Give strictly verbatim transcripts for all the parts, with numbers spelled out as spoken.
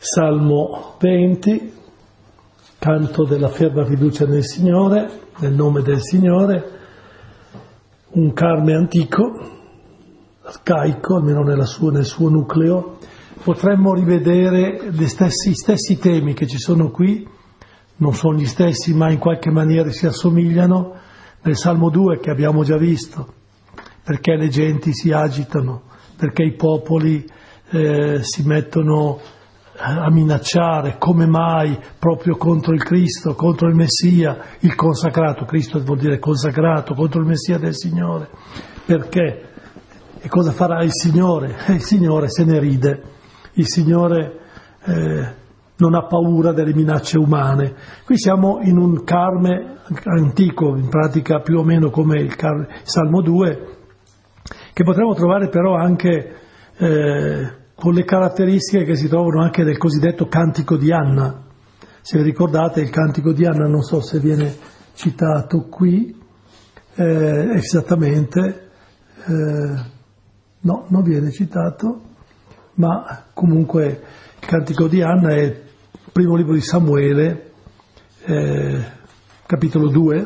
Salmo venti, canto della ferma fiducia nel Signore, nel nome del Signore, un carme antico, arcaico, almeno nella sua, nel suo nucleo. Potremmo rivedere gli stessi, stessi temi che ci sono qui, non sono gli stessi ma in qualche maniera si assomigliano, nel Salmo due che abbiamo già visto, perché le genti si agitano, perché i popoli eh, si mettono a minacciare, come mai proprio contro il Cristo, contro il Messia, il consacrato, Cristo vuol dire consacrato, contro il Messia del Signore. Perché? E cosa farà il Signore? E il Signore se ne ride, il Signore eh, non ha paura delle minacce umane. Qui siamo in un carme antico, in pratica più o meno come il, car- il Salmo due, che potremmo trovare però anche eh, con le caratteristiche che si trovano anche nel cosiddetto Cantico di Anna. Se vi ricordate, il Cantico di Anna, non so se viene citato qui, eh, esattamente, eh, no, non viene citato, ma comunque il Cantico di Anna è il primo libro di Samuele, eh, capitolo due,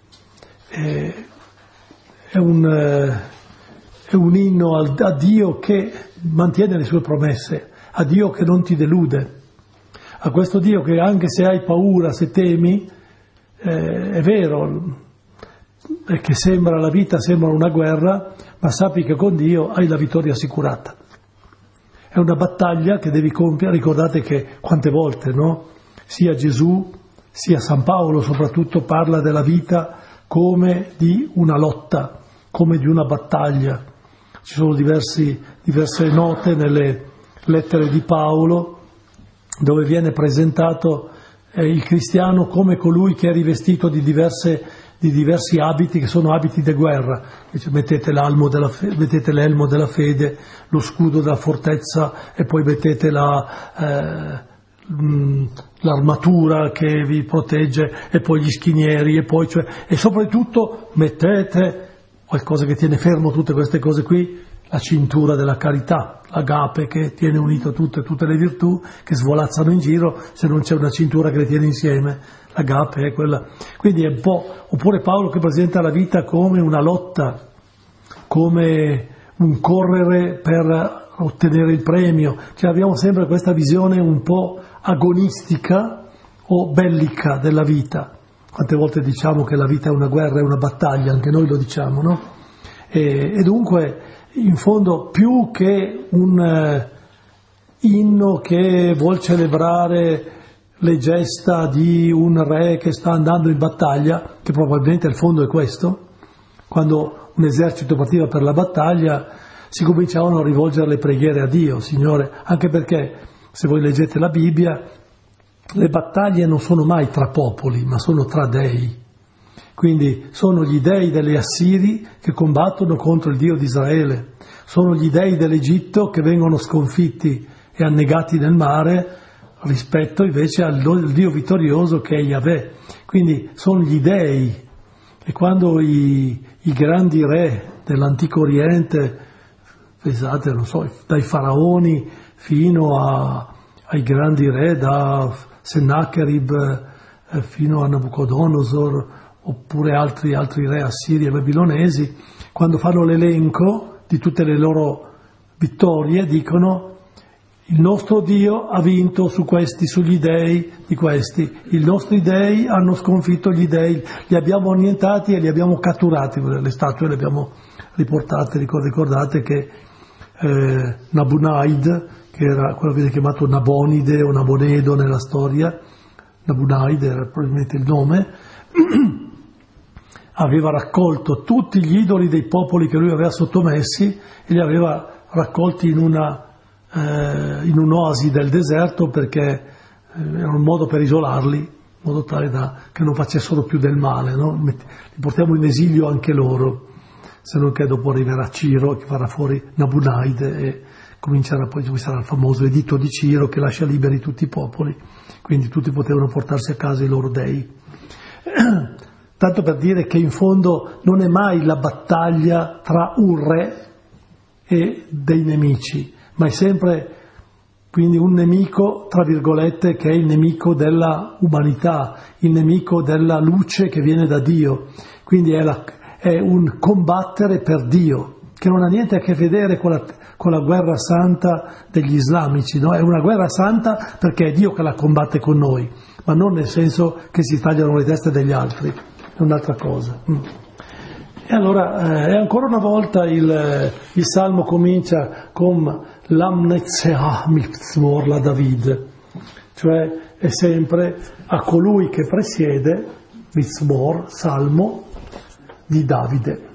eh, è un... Eh, È un inno a Dio che mantiene le sue promesse, a Dio che non ti delude, a questo Dio che anche se hai paura, se temi, eh, è vero, è che sembra la vita, sembra una guerra, ma sappi che con Dio hai la vittoria assicurata. È una battaglia che devi compiere, ricordate che quante volte, no? Sia Gesù, sia San Paolo soprattutto parla della vita come di una lotta, come di una battaglia. Ci sono diversi, diverse note nelle lettere di Paolo dove viene presentato eh, il cristiano come colui che è rivestito di, diverse, di diversi abiti che sono abiti di guerra. Dice, mettete, l'elmo della fede, mettete l'elmo della fede, lo scudo della fortezza e poi mettete la, eh, l'armatura che vi protegge e poi gli schinieri e poi cioè, e soprattutto mettete qualcosa che tiene fermo tutte queste cose qui, la cintura della carità, l'agape che tiene unito tutte, tutte le virtù che svolazzano in giro se non c'è una cintura che le tiene insieme, l'agape è quella. Quindi è un po', oppure Paolo che presenta la vita come una lotta, come un correre per ottenere il premio, cioè abbiamo sempre questa visione un po' agonistica o bellica della vita. Quante volte diciamo che la vita è una guerra, è una battaglia, anche noi lo diciamo, no? E, e dunque, in fondo, più che un eh, inno che vuol celebrare le gesta di un re che sta andando in battaglia, che probabilmente il fondo è questo, quando un esercito partiva per la battaglia, si cominciavano a rivolgere le preghiere a Dio, Signore, anche perché, se voi leggete la Bibbia, le battaglie non sono mai tra popoli, ma sono tra dei. Quindi sono gli dei degli Assiri che combattono contro il Dio di Israele, sono gli dei dell'Egitto che vengono sconfitti e annegati nel mare rispetto invece al Dio vittorioso che è Yahweh. Quindi sono gli dei. E quando i, i grandi re dell'Antico Oriente, pensate, non so, dai faraoni fino a, ai grandi re, da Sennacherib eh, fino a Nabucodonosor, oppure altri, altri re assiri e babilonesi, quando fanno l'elenco di tutte le loro vittorie, dicono il nostro Dio ha vinto su questi, sugli dei di questi, i nostri dei hanno sconfitto gli dei, li abbiamo annientati e li abbiamo catturati, le statue le abbiamo riportate, ricordate che eh, Nabunaid, che era quello che viene chiamato Nabonide o Nabonedo nella storia, Nabunaid era probabilmente il nome, aveva raccolto tutti gli idoli dei popoli che lui aveva sottomessi e li aveva raccolti in una eh, in un'oasi del deserto perché eh, era un modo per isolarli, in modo tale da che non facessero più del male, no? Li portiamo in esilio anche loro, se non che dopo arriverà Ciro che farà fuori Nabunaid e comincerà poi, ci sarà il famoso editto di Ciro che lascia liberi tutti i popoli, quindi tutti potevano portarsi a casa i loro dei. Tanto per dire che in fondo non è mai la battaglia tra un re e dei nemici, ma è sempre quindi un nemico, tra virgolette, che è il nemico della umanità, il nemico della luce che viene da Dio, quindi è, la, è un combattere per Dio, che non ha niente a che vedere con la, con la guerra santa degli islamici, no? È una guerra santa perché è Dio che la combatte con noi, ma non nel senso che si tagliano le teste degli altri, è un'altra cosa. Mm. E allora, eh, ancora una volta il, il Salmo comincia con l'amnezzeah mizmor la David, cioè è sempre a colui che presiede, mizmor, Salmo di Davide.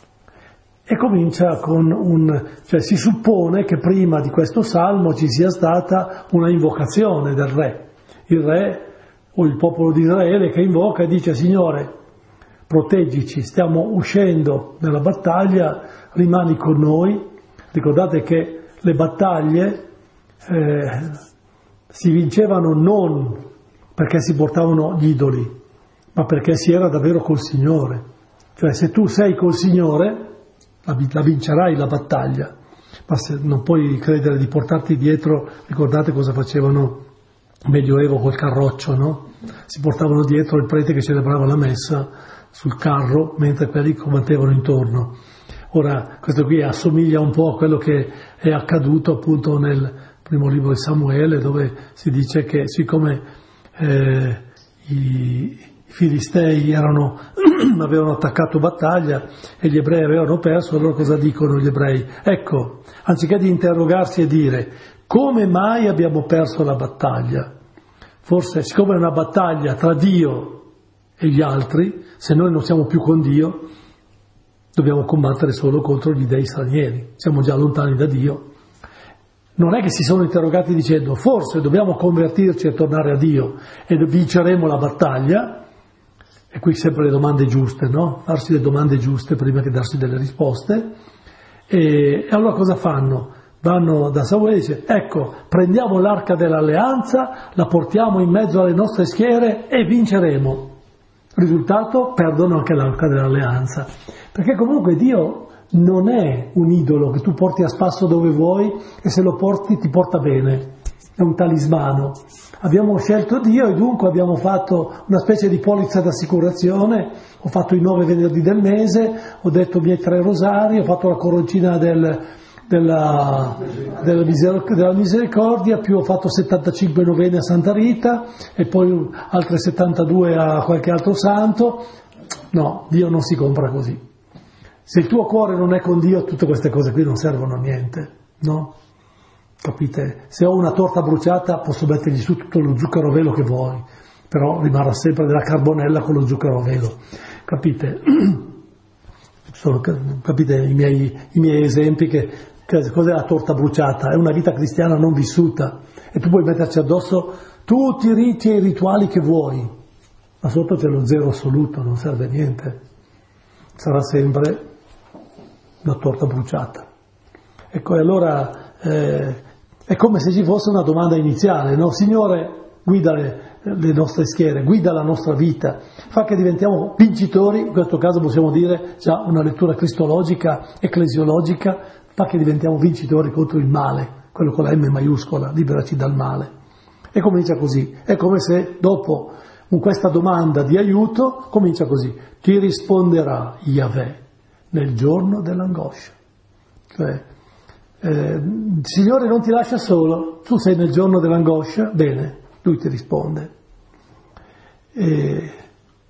E comincia con un, cioè si suppone che prima di questo Salmo ci sia stata una invocazione del re, il re o il popolo di Israele che invoca e dice: Signore, proteggici, stiamo uscendo nella battaglia, rimani con noi. Ricordate che le battaglie eh, si vincevano non perché si portavano gli idoli, ma perché si era davvero col Signore. Cioè se tu sei col Signore, la, la vincerai la battaglia, ma se non puoi credere di portarti dietro. Ricordate cosa facevano nel Medioevo col carroccio, no? Si portavano dietro il prete che celebrava la messa sul carro, mentre quelli combattevano intorno. Ora, questo qui assomiglia un po' a quello che è accaduto appunto nel primo libro di Samuele, dove si dice che siccome eh, i filistei erano, avevano attaccato battaglia e gli ebrei avevano perso, allora cosa dicono gli ebrei? Ecco, anziché di interrogarsi e dire come mai abbiamo perso la battaglia, forse siccome è una battaglia tra Dio e gli altri, se noi non siamo più con Dio, dobbiamo combattere solo contro gli dei stranieri, siamo già lontani da Dio. Non è che si sono interrogati dicendo forse dobbiamo convertirci e tornare a Dio e vinceremo la battaglia, e qui sempre le domande giuste, no? Farsi le domande giuste prima che darsi delle risposte. E, e allora cosa fanno? Vanno da Samuele e dice: ecco, prendiamo l'arca dell'alleanza, la portiamo in mezzo alle nostre schiere e vinceremo. Risultato, perdono anche l'arca dell'alleanza, perché comunque Dio non è un idolo che tu porti a spasso dove vuoi e se lo porti ti porta bene, è un talismano. Abbiamo scelto Dio e dunque abbiamo fatto una specie di polizza d'assicurazione. Ho fatto i nove venerdì del mese, ho detto i miei tre rosari, ho fatto la coroncina del, della, della, miseric- della misericordia, più ho fatto settantacinque novene a Santa Rita e poi altre settantadue a qualche altro santo. No, Dio non si compra così. Se il tuo cuore non è con Dio, tutte queste cose qui non servono a niente, no? Capite? Se ho una torta bruciata posso mettergli su tutto lo zucchero a velo che vuoi, però rimarrà sempre della carbonella con lo zucchero a velo. Capite? Sono, capite i miei, i miei esempi che, che cos'è la torta bruciata? È una vita cristiana non vissuta e tu puoi metterci addosso tutti i riti e i rituali che vuoi, ma sotto c'è lo zero assoluto, non serve a niente. Sarà sempre una torta bruciata. Ecco, e allora eh, è come se ci fosse una domanda iniziale, no? Signore, guida le, le nostre schiere, guida la nostra vita, fa che diventiamo vincitori, in questo caso possiamo dire già una lettura cristologica, ecclesiologica, fa che diventiamo vincitori contro il male, quello con la M maiuscola, liberaci dal male. E comincia così, è come se dopo questa domanda di aiuto comincia così: ti risponderà Yahweh nel giorno dell'angoscia. Cioè, eh, il Signore non ti lascia solo, tu sei nel giorno dell'angoscia, bene, Lui ti risponde. E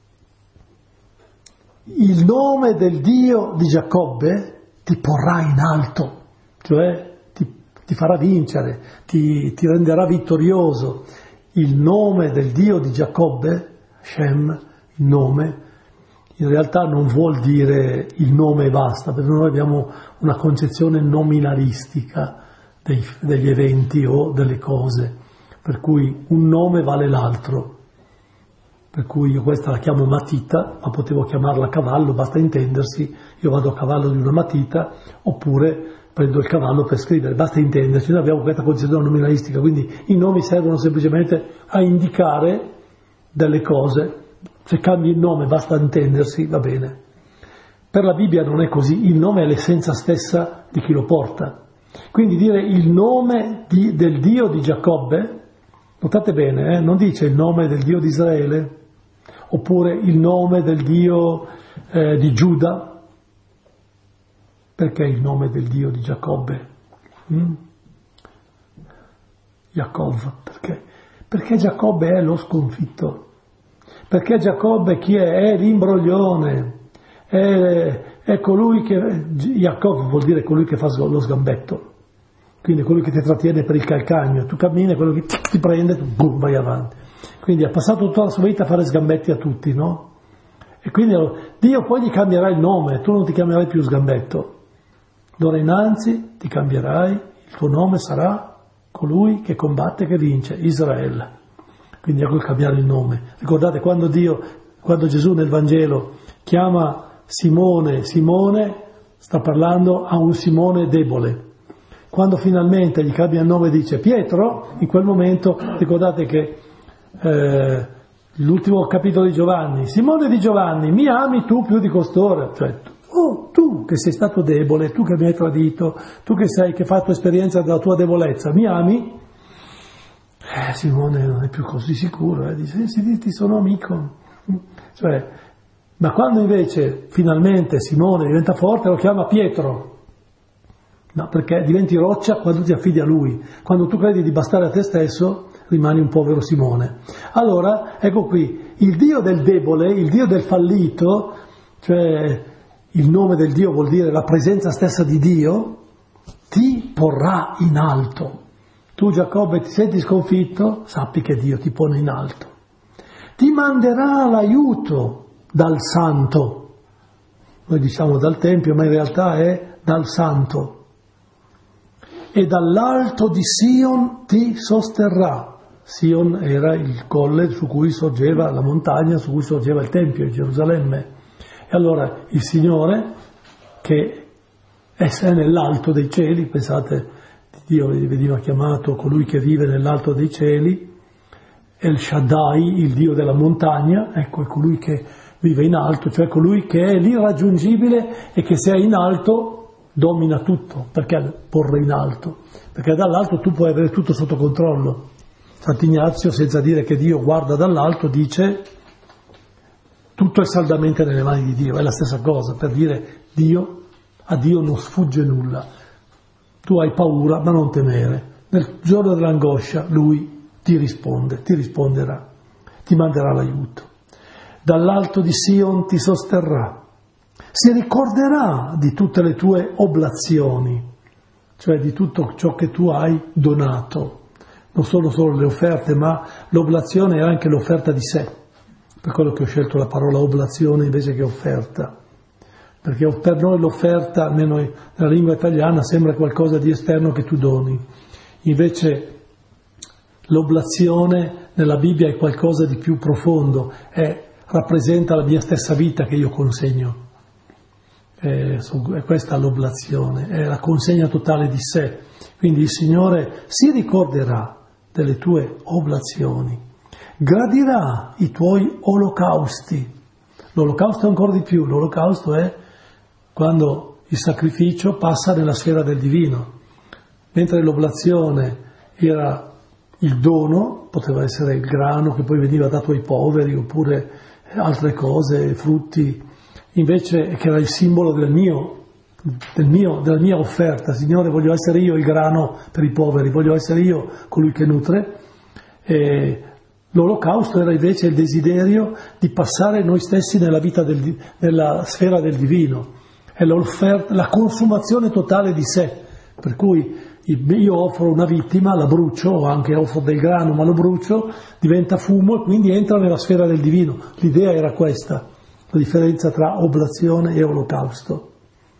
il nome del Dio di Giacobbe ti porrà in alto, cioè ti, ti farà vincere, ti, ti renderà vittorioso. Il nome del Dio di Giacobbe, Shem, il nome, in realtà non vuol dire il nome e basta, perché noi abbiamo una concezione nominalistica dei, degli eventi o delle cose, per cui un nome vale l'altro. Per cui io questa la chiamo matita, ma potevo chiamarla cavallo, basta intendersi, io vado a cavallo di una matita, oppure prendo il cavallo per scrivere, basta intendersi. Noi abbiamo questa concezione nominalistica, quindi i nomi servono semplicemente a indicare delle cose. Se cambi il nome basta intendersi, va bene. Per la Bibbia non è così, il nome è l'essenza stessa di chi lo porta. Quindi dire il nome di, del Dio di Giacobbe, notate bene, eh, non dice il nome del Dio di Israele, oppure il nome del Dio eh, di Giuda. Perché il nome del Dio di Giacobbe? Mm? Giacobbe, perché? Perché Giacobbe è lo sconfitto. Perché Giacobbe chi è? È l'imbroglione, è, è colui che... Giacobbe vuol dire colui che fa lo sgambetto. Quindi quello che ti trattiene per il calcagno, tu cammini, quello che ti prende, tu boom, vai avanti. Quindi ha passato tutta la sua vita a fare sgambetti a tutti, no? E quindi Dio poi gli cambierà il nome, tu non ti chiamerai più sgambetto. D'ora innanzi ti cambierai, il tuo nome sarà colui che combatte e che vince, Israele. Quindi ecco il cambiare il nome. Ricordate quando Dio, quando Gesù nel Vangelo chiama Simone, Simone, sta parlando a un Simone debole. Quando finalmente gli cambia il nome e dice Pietro, in quel momento, ricordate che eh, l'ultimo capitolo di Giovanni, Simone di Giovanni, mi ami tu più di costoro? Cioè, oh, tu che sei stato debole, tu che mi hai tradito, tu che sei, che hai fatto esperienza della tua debolezza, mi ami? Eh, Simone non è più così sicuro, eh, dice, sì, ti sono amico. Cioè, ma quando invece finalmente Simone diventa forte lo chiama Pietro. No, perché diventi roccia quando ti affidi a lui. Quando tu credi di bastare a te stesso, rimani un povero Simone. Allora, ecco qui, il Dio del debole, il Dio del fallito, cioè il nome del Dio vuol dire la presenza stessa di Dio, ti porrà in alto. Tu, Giacobbe, ti senti sconfitto? Sappi che Dio ti pone in alto. Ti manderà l'aiuto dal Santo. Noi diciamo dal Tempio, ma in realtà è dal Santo. E dall'alto di Sion ti sosterrà. Sion era il colle su cui sorgeva la montagna, su cui sorgeva il Tempio di Gerusalemme. E allora il Signore, che è nell'alto dei cieli, pensate, Dio veniva chiamato colui che vive nell'alto dei cieli, El Shaddai, il Dio della montagna, ecco, è colui che vive in alto, cioè colui che è l'irraggiungibile e che se è in alto domina tutto. Perché porre in alto? Perché dall'alto tu puoi avere tutto sotto controllo. Sant'Ignazio, senza dire che Dio guarda dall'alto, dice tutto è saldamente nelle mani di Dio. È la stessa cosa, per dire Dio, a Dio non sfugge nulla. Tu hai paura, ma non temere. Nel giorno dell'angoscia Lui ti risponde, ti risponderà, ti manderà l'aiuto. Dall'alto di Sion ti sosterrà. Si ricorderà di tutte le tue oblazioni, cioè di tutto ciò che tu hai donato. Non sono solo le offerte, ma l'oblazione è anche l'offerta di sé. Per quello che ho scelto la parola oblazione invece che offerta. Perché per noi l'offerta, almeno nella lingua italiana, sembra qualcosa di esterno che tu doni. Invece l'oblazione nella Bibbia è qualcosa di più profondo, è, rappresenta la mia stessa vita che io consegno. È questa l'oblazione, è la consegna totale di sé. Quindi il Signore si ricorderà delle tue oblazioni, gradirà i tuoi olocausti. L'olocausto è ancora di più, l'olocausto è quando il sacrificio passa nella sfera del divino, mentre l'oblazione era il dono, poteva essere il grano che poi veniva dato ai poveri, oppure altre cose, frutti, invece che era il simbolo del mio, del mio, della mia offerta. Signore, voglio essere io il grano per i poveri, voglio essere io colui che nutre. E l'olocausto era invece il desiderio di passare noi stessi nella vita del, nella sfera del divino, è l'offerta, la consumazione totale di sé, per cui io offro una vittima, la brucio, o anche offro del grano ma lo brucio, diventa fumo e quindi entra nella sfera del divino. L'idea era questa, la differenza tra oblazione e olocausto.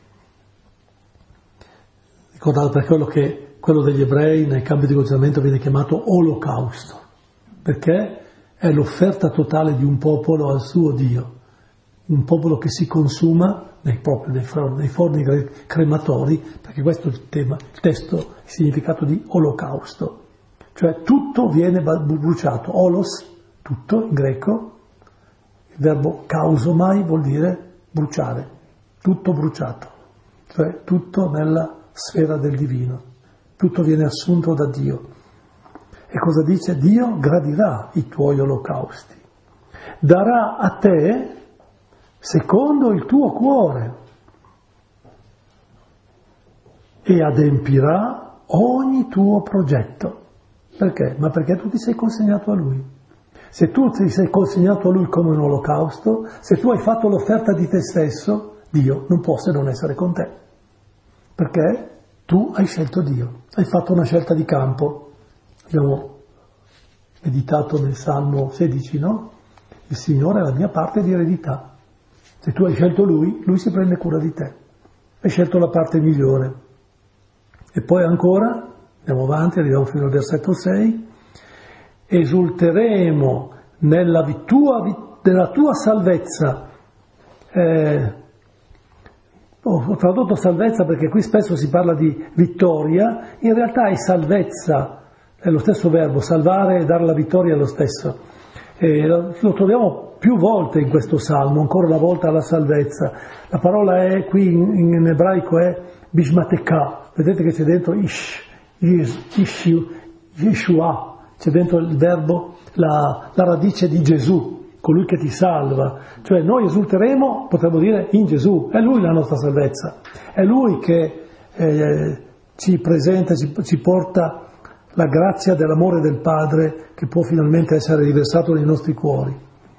Ricordate, per quello che quello degli ebrei nel campo di concentramento viene chiamato olocausto, perché è l'offerta totale di un popolo al suo Dio, un popolo che si consuma nei, propri, nei, forni, nei forni crematori, perché questo è il tema, il testo, il significato di olocausto, cioè tutto viene bruciato. Olos, tutto in greco, il verbo kausomai vuol dire bruciare, tutto bruciato, cioè tutto nella sfera del divino, tutto viene assunto da Dio. E cosa dice? Dio gradirà i tuoi olocausti, darà a te secondo il tuo cuore e adempirà ogni tuo progetto. Perché? Ma perché tu ti sei consegnato a Lui. Se tu ti sei consegnato a Lui come un olocausto, se tu hai fatto l'offerta di te stesso, Dio non può se non essere con te. Perché tu hai scelto Dio, hai fatto una scelta di campo. Abbiamo meditato nel Salmo sedici, no? Il Signore è la mia parte di eredità. Se tu hai scelto Lui, Lui si prende cura di te. Hai scelto la parte migliore. E poi ancora, andiamo avanti, arriviamo fino al versetto sei, esulteremo nella tua, nella tua salvezza. Eh, ho tradotto salvezza perché qui spesso si parla di vittoria, in realtà è salvezza, è lo stesso verbo, salvare e dare la vittoria è lo stesso. E lo, lo troviamo più volte in questo salmo, ancora una volta la salvezza. La parola è qui in, in ebraico è bishmateka, vedete che c'è dentro ish, ish, ish, Yeshua. C'è dentro il verbo, la, la radice di Gesù, colui che ti salva. Cioè noi esulteremo, potremmo dire, in Gesù. È Lui la nostra salvezza. È Lui che eh, ci presenta, ci, ci porta la grazia dell'amore del Padre che può finalmente essere riversato nei nostri cuori.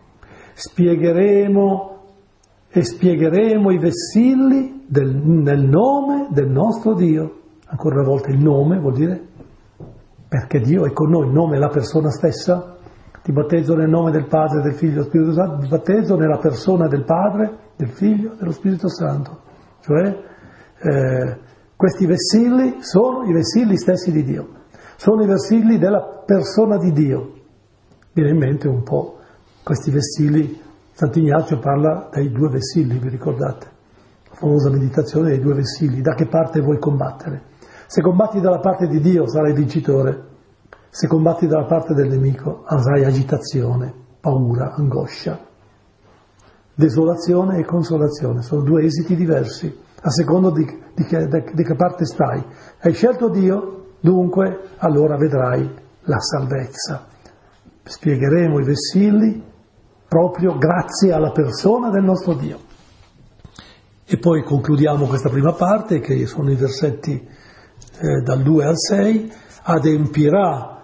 Spiegheremo e spiegheremo i vessilli del, nel nome del nostro Dio. Ancora una volta il nome vuol dire perché Dio è con noi, il nome è la persona stessa. Ti battezzo nel nome del Padre, del Figlio e dello Spirito Santo, ti battezzo nella persona del Padre, del Figlio e dello Spirito Santo. Cioè, eh, questi vessilli sono i vessilli stessi di Dio, sono i vessilli della persona di Dio. Viene in mente un po' questi vessilli, Sant'Ignazio parla dei due vessilli, vi ricordate? La famosa meditazione dei due vessilli, da che parte vuoi combattere? Se combatti dalla parte di Dio sarai vincitore, se combatti dalla parte del nemico avrai agitazione, paura, angoscia. Desolazione e consolazione sono due esiti diversi, a secondo di, di, che, di che parte stai. Hai scelto Dio, dunque allora vedrai la salvezza. Spiegheremo i vessilli proprio grazie alla persona del nostro Dio. E poi concludiamo questa prima parte, che sono i versetti eh, dal due al sei, adempirà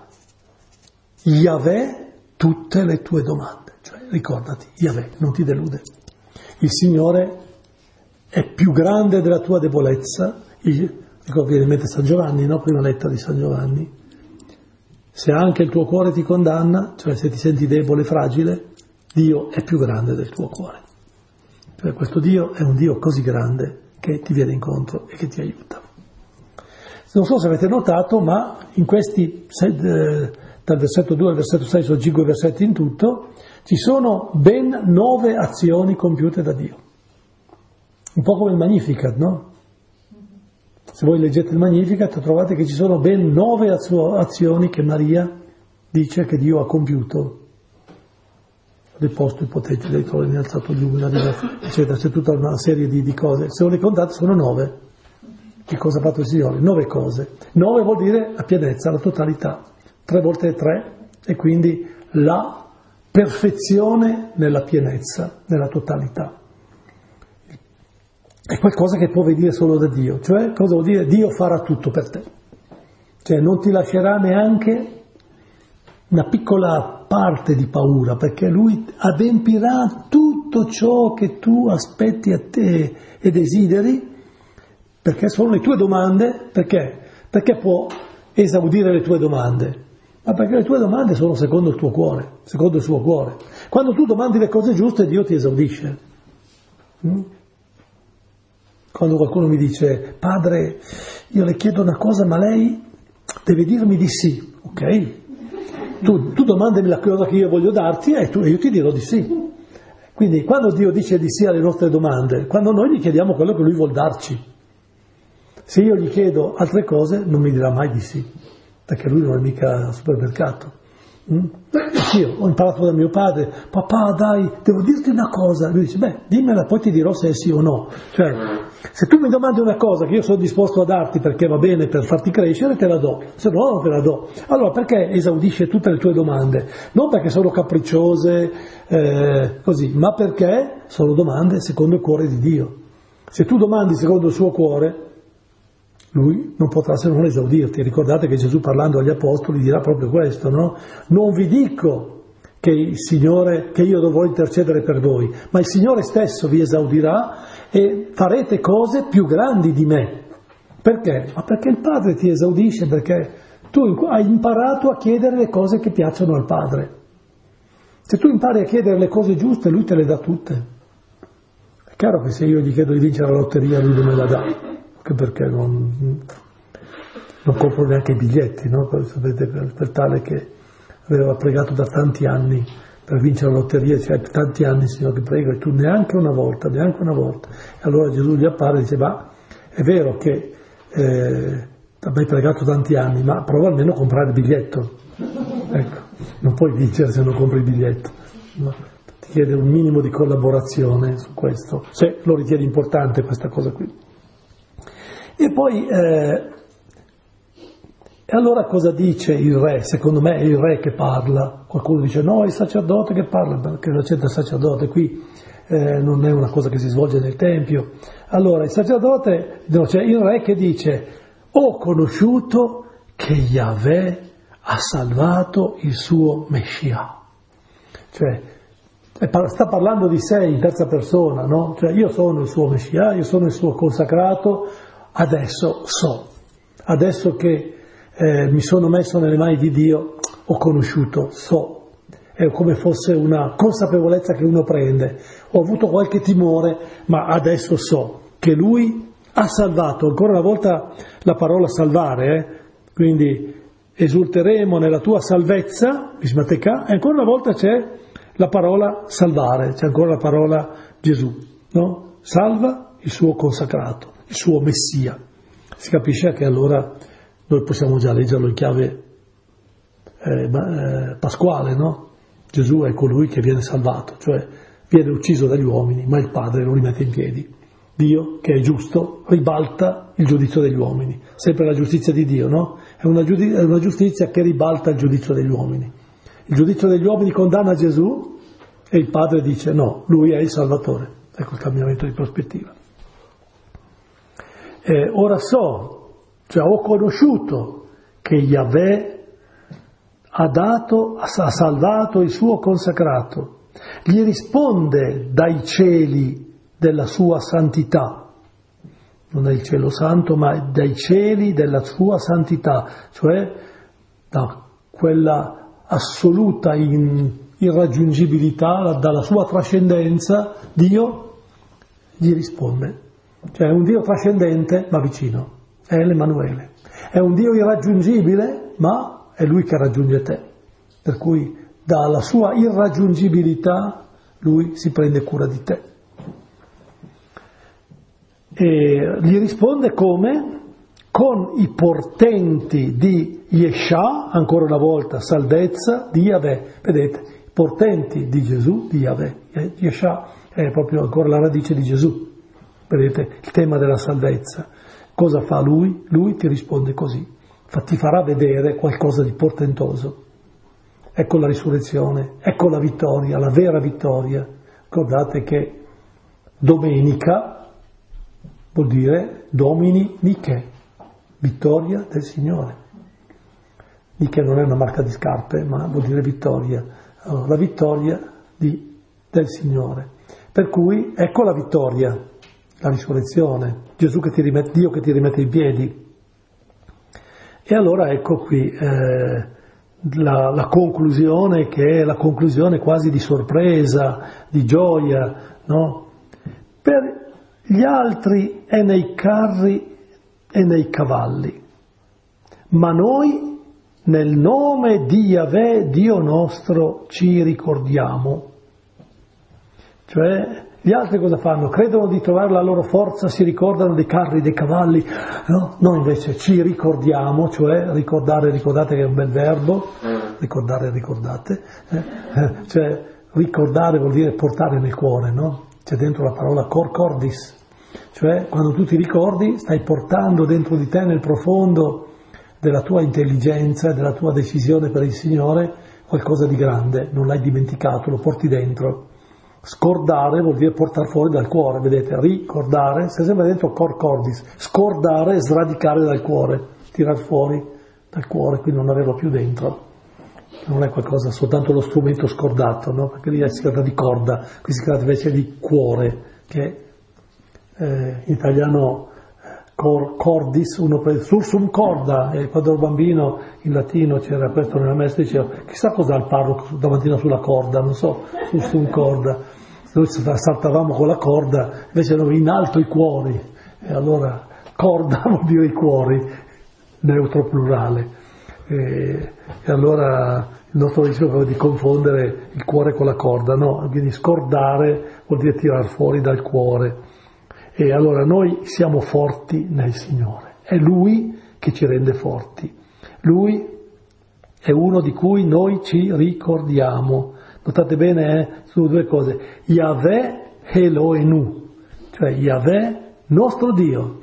Yahweh tutte le tue domande. Cioè, ricordati, Yahweh non ti delude. Il Signore è più grande della tua debolezza. Il, ecco, viene in mente San Giovanni, no? Prima lettera di San Giovanni. Se anche il tuo cuore ti condanna, cioè se ti senti debole e fragile, Dio è più grande del tuo cuore. Cioè questo Dio è un Dio così grande che ti viene incontro e che ti aiuta. Non so se avete notato, ma in questi, eh, dal versetto due al versetto sei, sono cinque versetti in tutto, ci sono ben nove azioni compiute da Dio. Un po' come il Magnificat, no? Se voi leggete il Magnificat trovate che ci sono ben nove azioni che Maria dice che Dio ha compiuto. Dei posti potenti, dei troni, alzato gli umili, eccetera, c'è tutta una serie di, di cose. Se non le contate sono nove. Che cosa ha fatto il Signore? Nove cose. Nove vuol dire la pienezza, la totalità. Tre volte tre, e quindi la perfezione nella pienezza, nella totalità. È qualcosa che può venire solo da Dio. Cioè, cosa vuol dire? Dio farà tutto per te. Cioè, non ti lascerà neanche una piccola parte di paura, perché Lui adempirà tutto ciò che tu aspetti a te e desideri, perché sono le tue domande. Perché? Perché può esaudire le tue domande? Ma perché le tue domande sono secondo il tuo cuore, secondo il suo cuore. Quando tu domandi le cose giuste, Dio ti esaudisce. Mm? Quando qualcuno mi dice: padre, io le chiedo una cosa, ma lei deve dirmi di sì. Ok? Tu, tu domandami la cosa che io voglio darti e, tu, e io ti dirò di sì. Quindi quando Dio dice di sì alle nostre domande, quando noi gli chiediamo quello che Lui vuol darci, se io gli chiedo altre cose non mi dirà mai di sì, perché Lui non è mica al supermercato. Mm? Anch'io ho imparato da mio padre, papà dai, devo dirti una cosa. Lui dice, beh, dimmela, poi ti dirò se è sì o no. Cioè, se tu mi domandi una cosa che io sono disposto a darti perché va bene per farti crescere, te la do, se no non te la do. Allora perché esaudisce tutte le tue domande? Non perché sono capricciose, eh, così, ma perché sono domande secondo il cuore di Dio. Se tu domandi secondo il suo cuore, Lui non potrà se non esaudirti. Ricordate che Gesù, parlando agli apostoli, dirà proprio questo, no? Non vi dico che il Signore, che io dovrò intercedere per voi, ma il Signore stesso vi esaudirà e farete cose più grandi di me. Perché? Ma perché il Padre ti esaudisce, perché tu hai imparato a chiedere le cose che piacciono al Padre. Se tu impari a chiedere le cose giuste, Lui te le dà tutte. È chiaro che se io gli chiedo di vincere la lotteria, Lui non me la dà. Perché non, non compro neanche i biglietti, no? Sapete, per, per tale che aveva pregato da tanti anni per vincere la lotteria, cioè tanti anni Signore che prego, e tu neanche una volta, neanche una volta. E allora Gesù gli appare e dice, ma è vero che eh, hai pregato tanti anni, ma prova almeno a comprare il biglietto. Ecco, non puoi vincere se non compri il biglietto. No? Ti chiede un minimo di collaborazione su questo, se lo ritieni importante questa cosa qui. E poi, eh, e allora cosa dice il re? Secondo me è il re che parla. Qualcuno dice no, è il sacerdote che parla, perché non c'entra il sacerdote, qui eh, non è una cosa che si svolge nel Tempio. Allora il sacerdote, no, c'è il re che dice, ho conosciuto che Yahweh ha salvato il suo Messia. Cioè, sta parlando di sé in terza persona, no? Cioè io sono il suo Messia, io sono il suo consacrato. Adesso so, adesso che eh, mi sono messo nelle mani di Dio, ho conosciuto, so, è come fosse una consapevolezza che uno prende. Ho avuto qualche timore, ma adesso so che Lui ha salvato. Ancora una volta la parola salvare, eh? Quindi esulteremo nella tua salvezza, Bismateca, e ancora una volta c'è la parola salvare, c'è ancora la parola Gesù, no? Salva il suo consacrato, il suo Messia. Si capisce che allora noi possiamo già leggerlo in chiave eh, eh, pasquale, no? Gesù è colui che viene salvato, cioè viene ucciso dagli uomini, ma il Padre lo rimette in piedi. Dio, che è giusto, ribalta il giudizio degli uomini. Sempre la giustizia di Dio, no? È una, giudiz- è una giustizia che ribalta il giudizio degli uomini. Il giudizio degli uomini condanna Gesù e il Padre dice no, Lui è il Salvatore. Ecco il cambiamento di prospettiva. Eh, ora so, cioè ho conosciuto che Yahweh ha dato, ha salvato il suo consacrato, gli risponde dai cieli della sua santità, non è il cielo santo, ma dai cieli della sua santità, cioè da quella assoluta in, irraggiungibilità, dalla sua trascendenza, Dio gli risponde. Cioè è un Dio trascendente ma vicino, è l'Emanuele. È un Dio irraggiungibile ma è Lui che raggiunge te. Per cui dalla sua irraggiungibilità Lui si prende cura di te. E gli risponde come? Con i portenti di Yeshua, ancora una volta salvezza di Yahweh. Vedete, i portenti di Gesù, di Yahweh. Yeshua è proprio ancora la radice di Gesù. Vedete, il tema della salvezza. Cosa fa Lui? Lui ti risponde così. Ti farà vedere qualcosa di portentoso. Ecco la risurrezione, ecco la vittoria, la vera vittoria. Ricordate che domenica vuol dire domini Niche, vittoria del Signore. Niche non è una marca di scarpe, ma vuol dire vittoria. Allora, la vittoria di, del Signore. Per cui ecco la vittoria. La risurrezione, Gesù che ti rimette, Dio che ti rimette in piedi. E allora ecco qui eh, la, la conclusione, che è la conclusione quasi di sorpresa, di gioia, no? Per gli altri è nei carri e nei cavalli, ma noi nel nome di Yahweh, Dio nostro, ci ricordiamo. Cioè Gli altri cosa fanno? Credono di trovare la loro forza, si ricordano dei carri, dei cavalli, no? Noi invece ci ricordiamo, cioè ricordare, ricordate che è un bel verbo, ricordare, ricordate, eh? Eh, cioè ricordare vuol dire portare nel cuore, no? C'è dentro la parola cor cordis, cioè quando tu ti ricordi stai portando dentro di te nel profondo della tua intelligenza e della tua decisione per il Signore qualcosa di grande, non l'hai dimenticato, lo porti dentro. Scordare vuol dire portare fuori dal cuore, vedete, ricordare, sta sempre dentro cor cordis, scordare è sradicare dal cuore, tirar fuori dal cuore, quindi non averlo più dentro, non è qualcosa, soltanto lo strumento scordato, no? Perché lì si tratta di corda, qui si tratta invece di cuore, che eh, in italiano cor, cordis, uno prende sursum corda, e quando ero bambino in latino c'era questo nella messa, dicevo chissà cos'ha il parroco davanti sulla corda, non so, sursum corda, noi saltavamo con la corda, invece erano in alto i cuori, e allora corda vuol dire i cuori, neutro plurale, e, e allora il nostro diceva di confondere il cuore con la corda, no, quindi scordare vuol dire tirar fuori dal cuore. E allora noi siamo forti nel Signore, è Lui che ci rende forti, Lui è uno di cui noi ci ricordiamo. Notate bene, eh, sono due cose, Yahweh Elohenu, cioè Yahweh nostro Dio.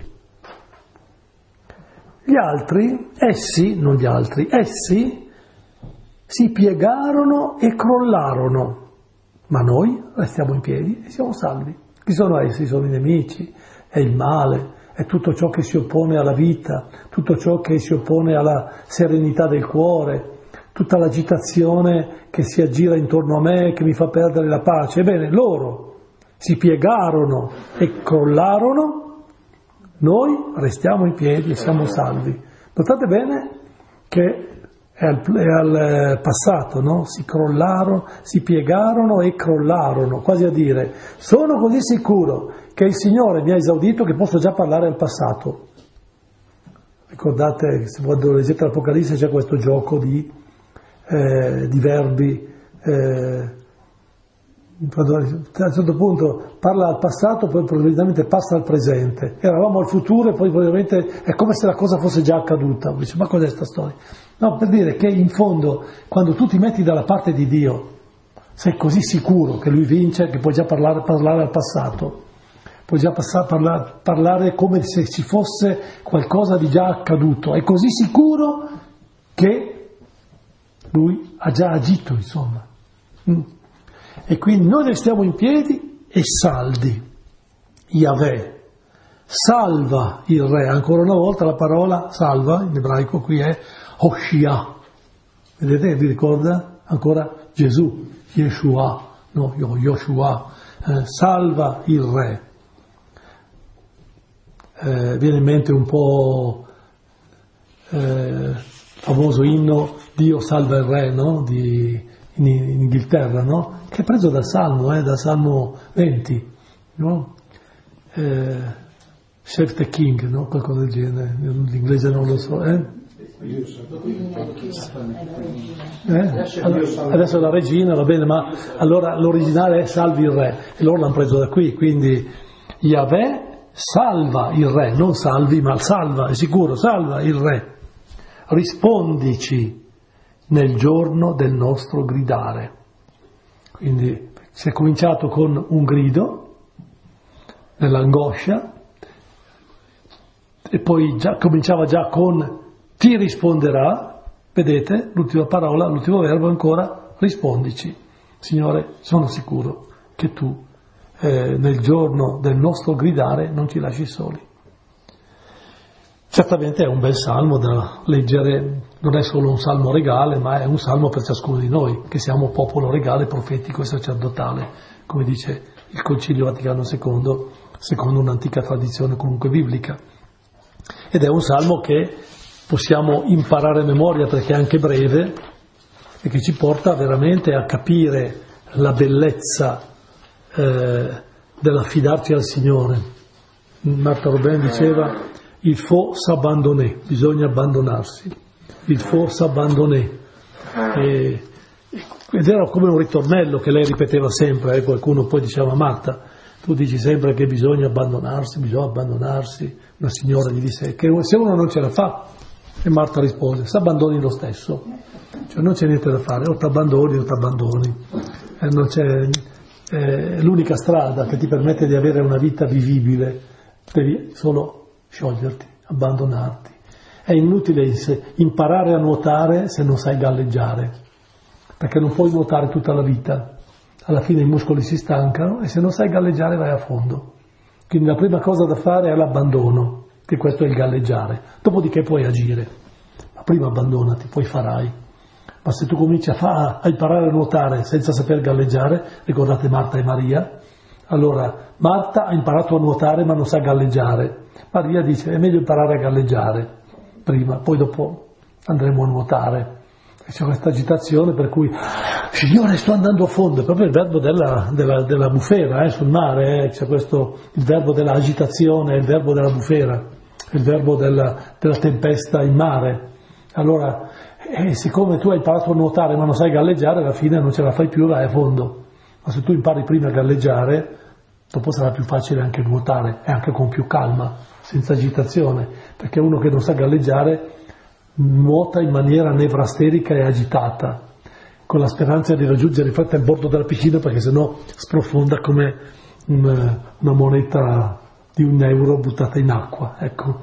Gli altri, essi, non gli altri, essi si piegarono e crollarono, ma noi restiamo in piedi e siamo salvi. Chi sono essi? Sono i nemici, è il male, è tutto ciò che si oppone alla vita, tutto ciò che si oppone alla serenità del cuore, tutta l'agitazione che si aggira intorno a me, che mi fa perdere la pace. Ebbene, loro si piegarono e crollarono, noi restiamo in piedi e siamo salvi. Notate bene che è al, è al passato, no? Si crollarono, si piegarono e crollarono, quasi a dire, sono così sicuro che il Signore mi ha esaudito che posso già parlare al passato. Ricordate, quando leggete l'Apocalisse c'è questo gioco di, eh, di verbi, eh, quando a un certo punto parla al passato, poi probabilmente passa al presente. Eravamo al futuro e poi probabilmente è come se la cosa fosse già accaduta. Dice, ma cos'è sta storia? No, per dire che in fondo, quando tu ti metti dalla parte di Dio, sei così sicuro che Lui vince, che puoi già parlare, parlare al passato, puoi già passare, parlare, parlare come se ci fosse qualcosa di già accaduto. È così sicuro che Lui ha già agito, insomma. Mm. E quindi noi restiamo in piedi e saldi. Yahweh salva il re, ancora una volta la parola salva in ebraico qui è Hoshia, vedete, vi ricorda? Ancora Gesù, Yeshua, no, Yoshua, eh, salva il re. Eh, viene in mente un po' eh, famoso inno Dio salva il re, no? Di, in, in Inghilterra, no? Che è preso dal Salmo, eh, dal Salmo venti, no? Eh, Save the King, no? Qualcosa del genere, l'inglese non lo so, eh? Eh? Allora, adesso la regina va bene, ma allora l'originale è salvi il re e loro l'hanno preso da qui, quindi Yahweh salva il re, non salvi ma salva, è sicuro, salva il re, rispondici nel giorno del nostro gridare. Quindi si è cominciato con un grido nell'angoscia e poi già, cominciava già con ti risponderà, vedete, l'ultima parola, l'ultimo verbo ancora, rispondici. Signore, sono sicuro che tu eh, nel giorno del nostro gridare non ci lasci soli. Certamente è un bel salmo da leggere, non è solo un salmo regale, ma è un salmo per ciascuno di noi, che siamo popolo regale, profetico e sacerdotale, come dice il Concilio Vaticano secondo, secondo un'antica tradizione comunque biblica. Ed è un salmo che possiamo imparare a memoria perché è anche breve e che ci porta veramente a capire la bellezza eh, dell'affidarci al Signore. Martha Robin diceva il faut s'abandonner, bisogna abbandonarsi, il faut s'abandonner, e, ed era come un ritornello che lei ripeteva sempre, eh, qualcuno poi diceva Marta, Tu dici sempre che bisogna abbandonarsi, bisogna abbandonarsi. Una signora gli disse che se uno non ce la fa, e Marta rispose, si abbandoni lo stesso. Cioè non c'è niente da fare, o ti abbandoni o ti abbandoni. Eh, non c'è, eh, l'unica strada che ti permette di avere una vita vivibile, devi solo scioglierti, abbandonarti. È inutile imparare a nuotare se non sai galleggiare, perché non puoi nuotare tutta la vita. Alla fine i muscoli si stancano e se non sai galleggiare vai a fondo. Quindi la prima cosa da fare è l'abbandono, che questo è il galleggiare. Dopodiché puoi agire, ma prima abbandonati, poi farai. Ma se tu cominci a, fa- a imparare a nuotare senza saper galleggiare, ricordate Marta e Maria, allora Marta ha imparato a nuotare ma non sa galleggiare. Maria dice è meglio imparare a galleggiare prima, poi dopo andremo a nuotare. E c'è questa agitazione per cui Signore sto andando a fondo, è proprio il verbo della, della, della bufera eh, sul mare, eh. C'è questo, il verbo dell'agitazione, il verbo della bufera, il verbo della, della tempesta in mare. Allora, eh, siccome tu hai imparato a nuotare ma non sai galleggiare, alla fine non ce la fai più, vai a fondo. Ma se tu impari prima a galleggiare, dopo sarà più facile anche nuotare, e anche con più calma, senza agitazione, perché uno che non sa galleggiare nuota in maniera nevrasterica e agitata, con la speranza di raggiungere in fretta il bordo della piscina, perché sennò sprofonda come una, una moneta di un euro buttata in acqua. Ecco,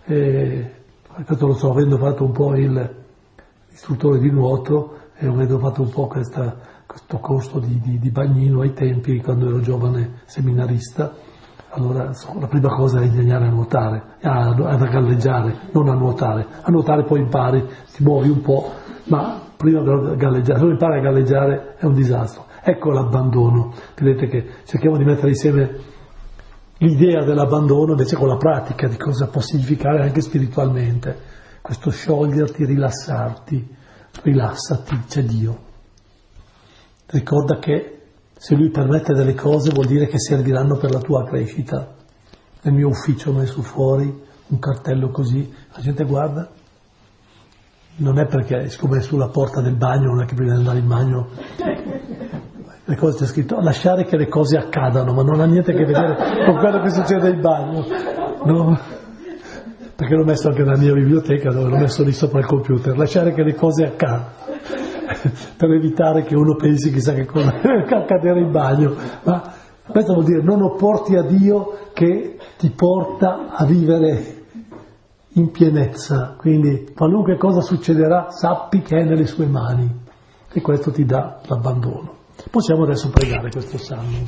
e questo lo so, avendo fatto un po' il istruttore di nuoto e avendo fatto un po' questa, questo corso di, di, di bagnino ai tempi, quando ero giovane seminarista. Allora la prima cosa è insegnare a nuotare, a, a galleggiare, non a nuotare. A nuotare poi impari, ti muovi un po', ma prima però galleggiare. Se non impari a galleggiare è un disastro. Ecco l'abbandono. Vedete che cerchiamo di mettere insieme l'idea dell'abbandono invece con la pratica di cosa può significare anche spiritualmente. Questo scioglierti, rilassarti, rilassati, c'è Dio. Ricorda che se Lui permette delle cose vuol dire che serviranno per la tua crescita. Nel mio ufficio ho messo fuori un cartello così, la gente guarda, non è perché, siccome è sulla porta del bagno, non è che prima di andare in bagno, le cose c'è scritto, lasciare che le cose accadano, ma non ha niente a che vedere con quello che succede in bagno, no? Perché l'ho messo anche nella mia biblioteca, dove l'ho messo lì sopra il computer, lasciare che le cose accadano. Per evitare che uno pensi chissà che cosa accadere in bagno, ma questo vuol dire non opporti a Dio che ti porta a vivere in pienezza, quindi qualunque cosa succederà sappi che è nelle sue mani e questo ti dà l'abbandono. Possiamo adesso pregare questo salmo.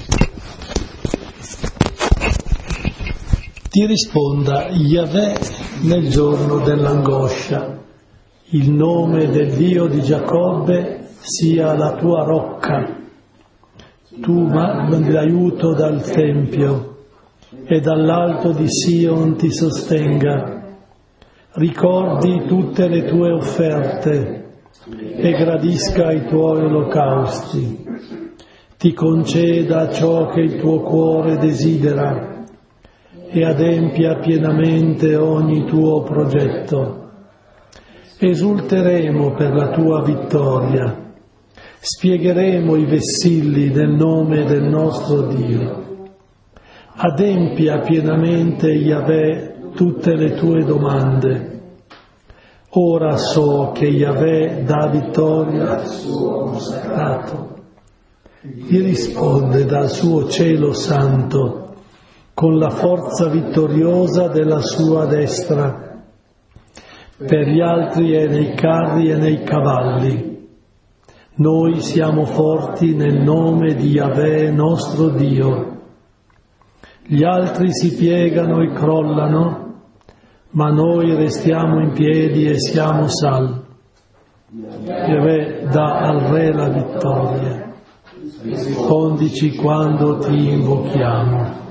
Ti risponda Yahweh nel giorno dell'angoscia. Il nome del Dio di Giacobbe sia la tua rocca. Tu mandi l'aiuto dal Tempio e dall'alto di Sion ti sostenga. Ricordi tutte le tue offerte e gradisca i tuoi olocausti. Ti conceda ciò che il tuo cuore desidera e adempia pienamente ogni tuo progetto. Esulteremo per la tua vittoria, spiegheremo i vessilli del nome del nostro Dio. Adempia pienamente, Yahweh, tutte le tue domande. Ora so che Yahweh dà vittoria al suo consacrato. Gli risponde dal suo cielo santo, con la forza vittoriosa della sua destra. Per gli altri è nei carri e nei cavalli. Noi siamo forti nel nome di Yahweh nostro Dio. Gli altri si piegano e crollano, ma noi restiamo in piedi e siamo salvi. Yahweh dà al Re la vittoria. Rispondici quando ti invochiamo.